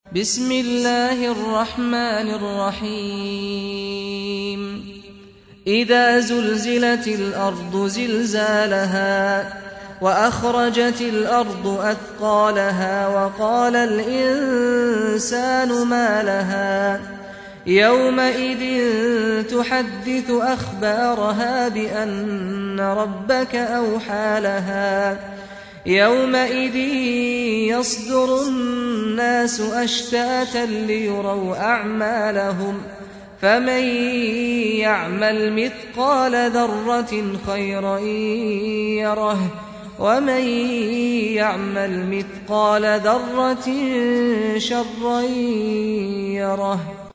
بسم الله الرحمن الرحيم إذا زلزلت الأرض زلزالها وأخرجت الأرض أثقالها وقال الإنسان ما لها يومئذ تحدث أخبارها بأن ربك أوحى لها يومئذ يصدر الناس أشتاتا ليروا أعمالهم فمن يعمل مثقال ذرة خيرا يره ومن يعمل مثقال ذرة شرا يره